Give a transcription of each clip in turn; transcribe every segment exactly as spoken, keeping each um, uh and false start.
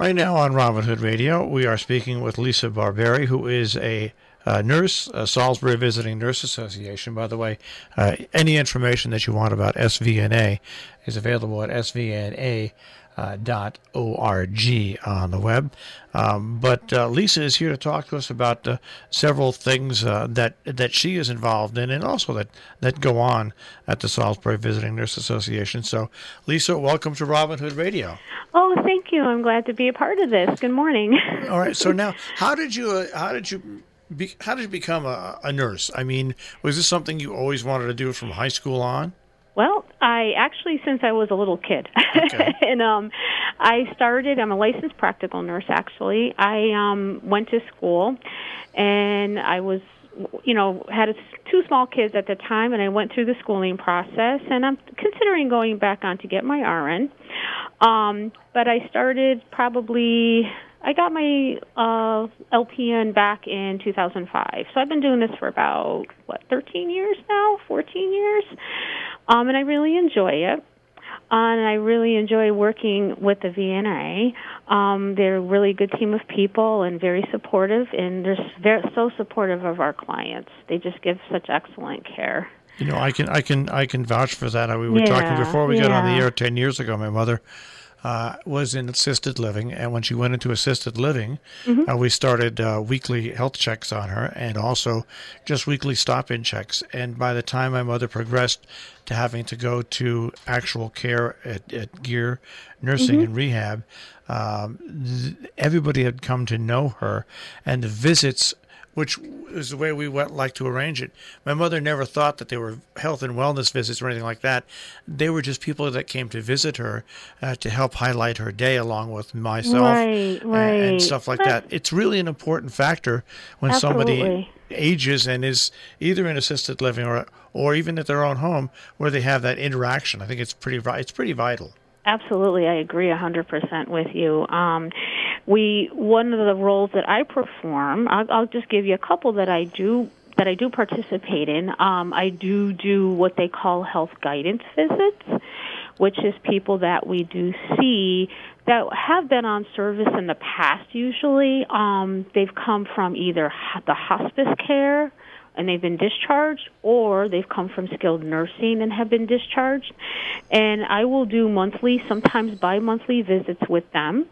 Right now on Robin Hood Radio, we are speaking with Lisa Barberi, who is a uh, nurse, a Salisbury Visiting Nurse Association. By the way, uh, any information that you want about S V N A is available at S V N A dot org on the web. Um, but uh, Lisa is here to talk to us about uh, several things uh, that that she is involved in, and also that, that go on at the Salisbury Visiting Nurse Association. So, Lisa, welcome to Robin Hood Radio. Oh, thank you. I'm glad to be a part of this. Good morning. All right. So now, how did you uh, how did you be, how did you become a, a nurse? I mean, was this something you always wanted to do from high school on? Well, I actually, since I was a little kid, Okay. and um, I started, I'm a licensed practical nurse, actually. I um, went to school, and I was, you know, had a, two small kids at the time, and I went through the schooling process, and I'm considering going back on to get my R N. Um, but I started probably, I got my uh, L P N back in two thousand five. So I've been doing this for about, what, thirteen years now, fourteen years? Um, and I really enjoy it. Uh, and I really enjoy working with the V N A. Um, they're a really good team of people and very supportive, and they're very, so supportive of our clients. They just give such excellent care. You know, I can I can I can vouch for that. We were Yeah, talking before we got on the yeah. air ten years ago. My mother uh, was in assisted living, and when she went into assisted living, Mm-hmm. uh, we started uh, weekly health checks on her, and also just weekly stop-in checks. And by the time my mother progressed to having to go to actual care at, at Gear Nursing Mm-hmm. and Rehab, um, th- everybody had come to know her, and the visits, which is the way we went, like to arrange it. My mother never thought that they were health and wellness visits or anything like that. They were just people that came to visit her uh, to help highlight her day, along with myself Right, and, right. and stuff like that. It's really an important factor when somebody Absolutely. ages and is either in assisted living or or even at their own home, where they have that interaction. I think it's pretty vi- it's pretty vital. Absolutely, I agree one hundred percent with you. Um, we one of the roles that I perform, I'll, I'll just give you a couple that I do that I do participate in. Um, I do do what they call health guidance visits, which is people that we do see that have been on service in the past. Usually, um, they've come from either ho- the hospice care, and they've been discharged, or they've come from skilled nursing and have been discharged. And I will do monthly, sometimes bi-monthly visits with them.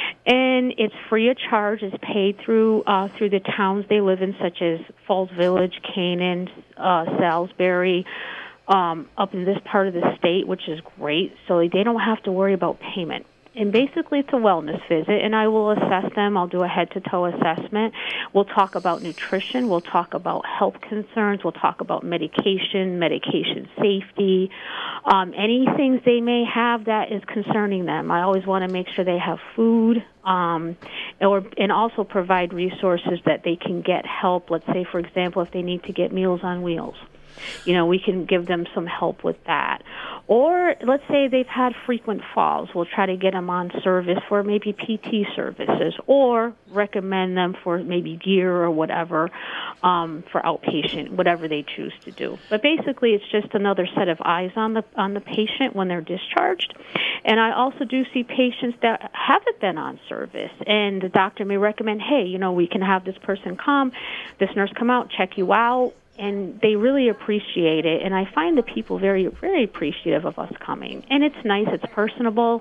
And it's free of charge. It's paid through uh, through the towns they live in, such as Falls Village, Canaan, uh, Salisbury, um, up in this part of the state, which is great. So they don't have to worry about payment. And basically, it's a wellness visit, and I will assess them. I'll do a head-to-toe assessment. We'll talk about nutrition. We'll talk about health concerns. We'll talk about medication, medication safety, um, any things they may have that is concerning them. I always want to make sure they have food, um, or and also provide resources that they can get help. Let's say, for example, if they need to get Meals on Wheels. You know, we can give them some help with that. Or let's say they've had frequent falls. We'll try to get them on service for maybe P T services, or recommend them for maybe gear or whatever um, for outpatient, whatever they choose to do. But basically, it's just another set of eyes on the on the patient when they're discharged. And I also do see patients that haven't been on service, and the doctor may recommend, hey, you know, we can have this person come, this nurse come out, check you out. And they really appreciate it. And I find the people very, very appreciative of us coming. And it's nice. It's personable.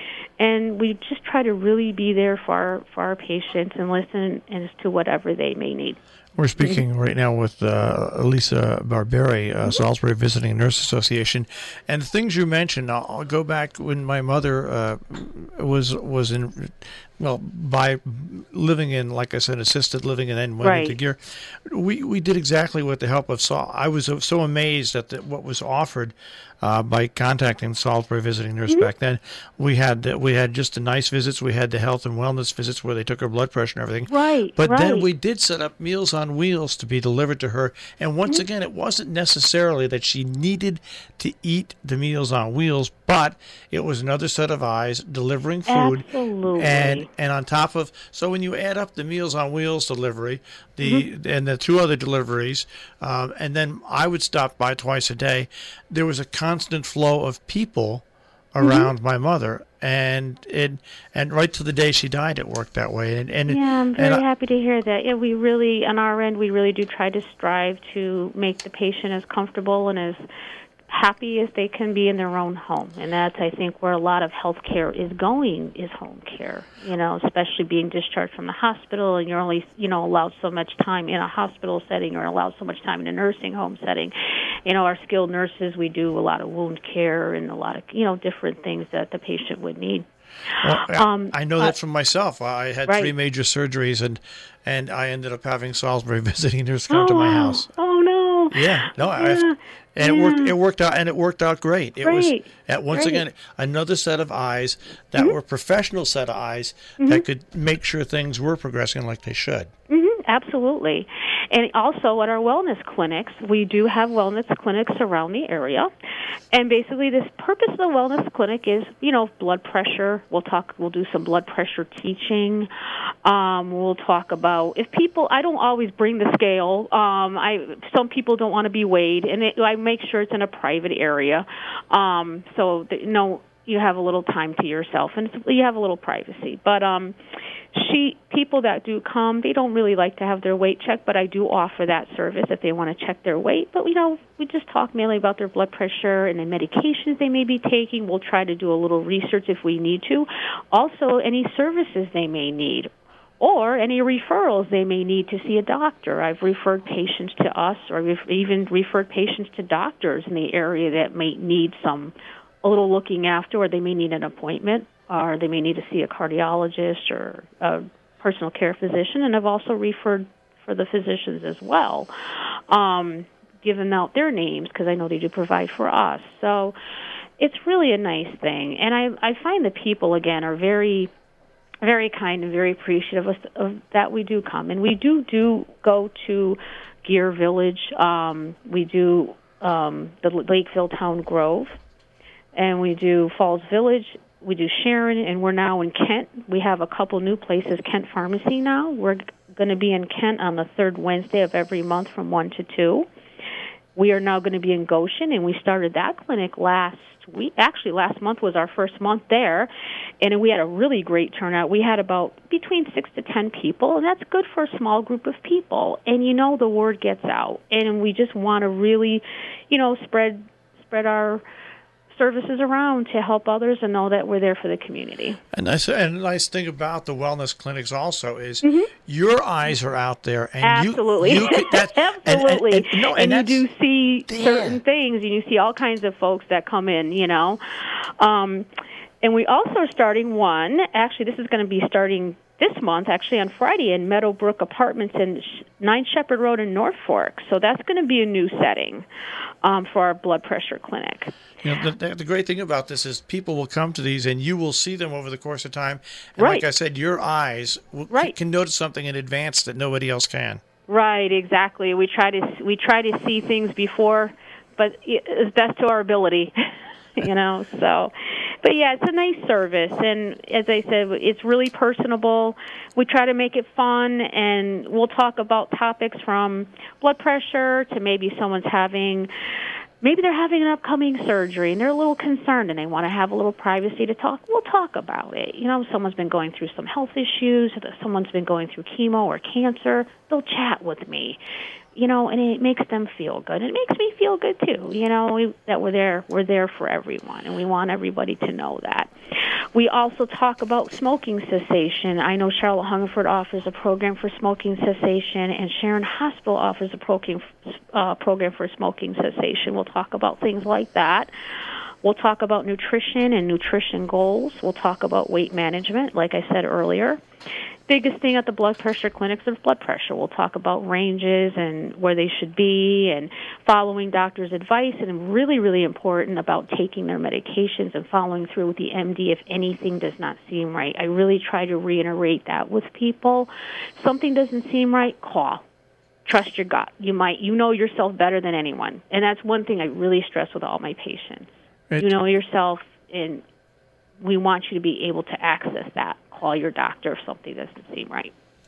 And we just try to really be there for our, for our patients and listen as to whatever they may need. We're speaking right now with uh, Lisa Barberi, uh, Salisbury Visiting Nurse Association, and the things you mentioned. I'll, I'll go back when my mother uh, was was in, well, by living in, like I said, assisted living, and then went Right. into gear. We we did exactly with the help of Sol. I was so amazed at the, what was offered uh, by contacting Salisbury Visiting Nurse Mm-hmm. back then. We had we had just the nice visits. We had the health and wellness visits where they took her blood pressure and everything. Right, But then right. we did set up Meals on Wheels to be delivered to her. And once again, it wasn't necessarily that she needed to eat the Meals on Wheels, but it was another set of eyes delivering food. Absolutely. And and on top of, so when you add up the Meals on Wheels delivery, the mm-hmm. and the two other deliveries, um, and then I would stop by twice a day, there was a constant flow of people around mm-hmm. my mother. and it and right to the day she died, it worked that way. And, and yeah, I'm very and I, happy to hear that. Yeah, we really, on our end, we really do try to strive to make the patient as comfortable and as happy as they can be in their own home. And that's, I think, where a lot of healthcare is going, is home care, you know, especially being discharged from the hospital, and you're only, you know, allowed so much time in a hospital setting or allowed so much time in a nursing home setting. You know, our skilled nurses, we do a lot of wound care and a lot of, you know, different things that the patient would need. Well, Um, I know uh, that from myself. I had right. three major surgeries, and and I ended up having Salisbury visiting nurse come oh, to my wow. house. Oh, no. Yeah, no, Yeah. I, and it Yeah. worked. It worked out, and it worked out great. It Great. was at once Great. again another set of eyes that Mm-hmm. were professional set of eyes Mm-hmm. that could make sure things were progressing like they should. Mm-hmm, absolutely. And also at our wellness clinics, we do have wellness clinics around the area. And basically this purpose of the wellness clinic is, you know, blood pressure. We'll talk, we'll do some blood pressure teaching. Um, we'll talk about, if people, I don't always bring the scale. Um, I, some people don't want to be weighed, and it, I make sure it's in a private area. Um, so, that, you know, you have a little time to yourself, and it's, you have a little privacy. But um, she people that do come, they don't really like to have their weight checked, but I do offer that service if they want to check their weight. But, you know, we just talk mainly about their blood pressure and the medications they may be taking. We'll try to do a little research if we need to. Also, any services they may need, or any referrals they may need to see a doctor. I've referred patients to us, or we've even referred patients to doctors in the area that may need some a little looking after, or they may need an appointment, or they may need to see a cardiologist or a personal care physician. And I've also referred for the physicians as well, um, given out their names, because I know they do provide for us. So it's really a nice thing. And I, I find the people, again, are very, very kind and very appreciative of, of that we do come. And we do, do go to Gear Village. Um, we do um, the Lakeville Town Grove. And we do Falls Village, we do Sharon, and we're now in Kent. We have a couple new places, Kent Pharmacy now. We're going to be in Kent on the third Wednesday of every month from one to two. We are now going to be in Goshen, and we started that clinic last week. Actually, last month was our first month there, and we had a really great turnout. We had about between six to ten people, and that's good for a small group of people. And, you know, the word gets out, and we just want to really, you know, spread spread our services around to help others and know that we're there for the community. And nice, and the nice thing about the wellness clinics also is mm-hmm. your eyes are out there, and absolutely, you, you could, that, absolutely, and, and, and, no, and, and you do see yeah. certain things, and you see all kinds of folks that come in, you know. Um, and we also are starting one. Actually, this is going to be starting this month, actually on Friday, in Meadowbrook Apartments in nine Shepherd Road in North Fork. So that's going to be a new setting um, for our blood pressure clinic. You know, the, the great thing about this is people will come to these, and you will see them over the course of time. And right. like I said, your eyes will, right. can notice something in advance that nobody else can. Right, exactly. We try to we try to see things before, but it's best to our ability, you know. So, but yeah, it's a nice service, and as I said, it's really personable. We try to make it fun, and we'll talk about topics from blood pressure to maybe someone's having. Maybe they're having an upcoming surgery, and they're a little concerned, and they want to have a little privacy to talk. We'll talk about it. You know, someone's been going through some health issues, someone's been going through chemo or cancer. They'll chat with me, you know, and it makes them feel good. It makes me feel good, too, you know, we, that we're there. We're there for everyone, and we want everybody to know that. We also talk about smoking cessation. I know Charlotte Hungerford offers a program for smoking cessation, and Sharon Hospital offers a program, uh, program for smoking cessation. We'll talk about things like that. We'll talk about nutrition and nutrition goals. We'll talk about weight management, like I said earlier. Biggest thing at the blood pressure clinics is blood pressure. We'll talk about ranges and where they should be and following doctor's advice, and really, really important about taking their medications and following through with the M D if anything does not seem right. I really try to reiterate that with people. Something doesn't seem right, call. Trust your gut. You might, you know yourself better than anyone. And that's one thing I really stress with all my patients. It, you know yourself, and we want you to be able to access that. Call your doctor if something doesn't seem right.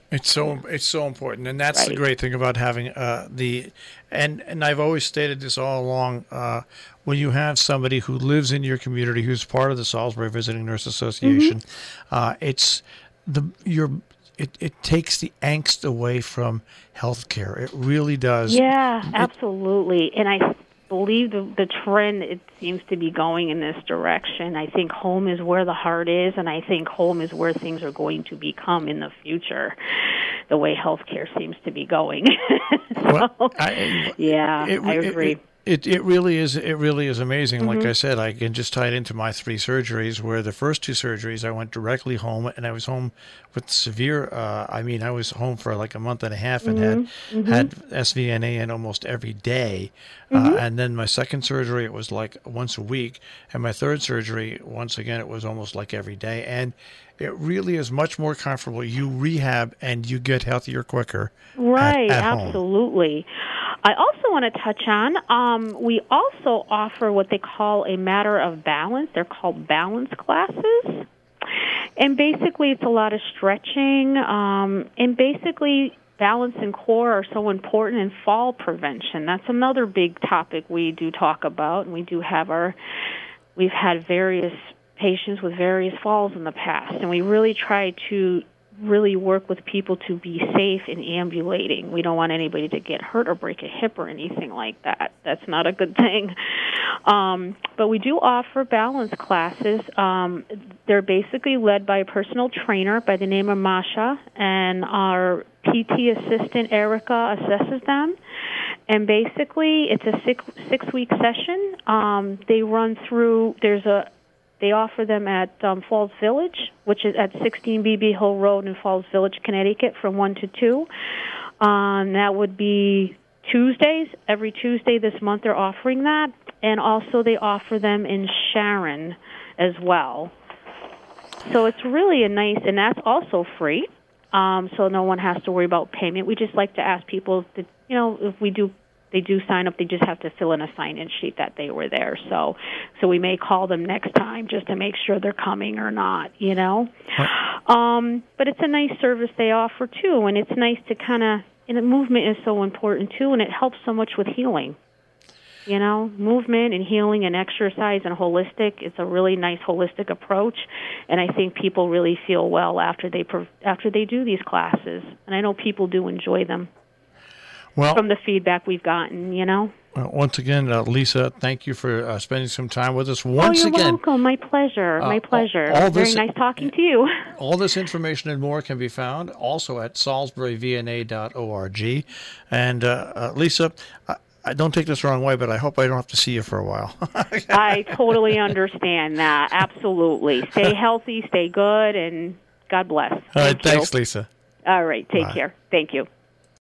It's so it's so important, and that's Right. the great thing about having uh, the and and I've always stated this all along. Uh, when you have somebody who lives in your community, who's part of the Salisbury Visiting Nurse Association, Mm-hmm. uh, it's the your it, it takes the angst away from healthcare. It really does. Yeah, absolutely. And I believe the, the trend, it seems to be going in this direction. I think home is where the heart is, and I think home is where things are going to become in the future, the way healthcare seems to be going. so, Well, I- yeah, it, I it- agree. It, it, it really is. It really is amazing. Like Mm-hmm. I said, I can just tie it into my three surgeries. Where the first two surgeries, I went directly home, and I was home with severe. Uh, I mean, I was home for like a month and a half, and Mm-hmm. had had S V N A in almost every day. Uh, and then my second surgery, it was like once a week, and my third surgery, once again, it was almost like every day. And it really is much more comfortable. You rehab and you get healthier quicker. at- Right, at home. absolutely. I also want to touch on, um, we also offer what they call a matter of balance. They're called balance classes. And basically, it's a lot of stretching. Um, and basically, balance and core are so important in fall prevention. That's another big topic we do talk about. And we do have our, we've had various patients with various falls in the past. And we really try to really work with people to be safe in ambulating. We don't want anybody to get hurt or break a hip or anything like that. That's not a good thing. Um, but we do offer balance classes. Um, they're basically led by a personal trainer by the name of Masha, and our P T assistant, Erica, assesses them. And basically, it's a six, six-week session. Um, they run through, there's a They offer them at um, Falls Village, which is at sixteen B B Hill Road in Falls Village, Connecticut, from one to two. Um, that would be Tuesdays. Every Tuesday this month they're offering that. And also they offer them in Sharon as well. So it's really a nice, and that's also free. Um, so no one has to worry about payment. We just like to ask people that, you know, if we do they do sign up, they just have to fill in a sign-in sheet that they were there. So so we may call them next time just to make sure they're coming or not, you know. Um, but it's a nice service they offer, too, and it's nice to kind of, and movement is so important, too, and it helps so much with healing. You know, movement and healing and exercise and holistic, it's a really nice holistic approach, and I think people really feel well after they after they do these classes, and I know people do enjoy them. Well, From the feedback we've gotten, you know. Well, once again, uh, Lisa, thank you for uh, spending some time with us. Once oh, you're again, welcome. My pleasure. uh, My pleasure. all Very this- nice talking to you. all this information and more can be found also at salisbury v n a dot org. And uh, uh, Lisa, I, I don't take this the wrong way, but I hope I don't have to see you for a while. I totally understand that. Absolutely. Stay healthy, stay good, and God bless. All right, Thank you. thanks, Lisa. All right. Take Bye. care. Thank you.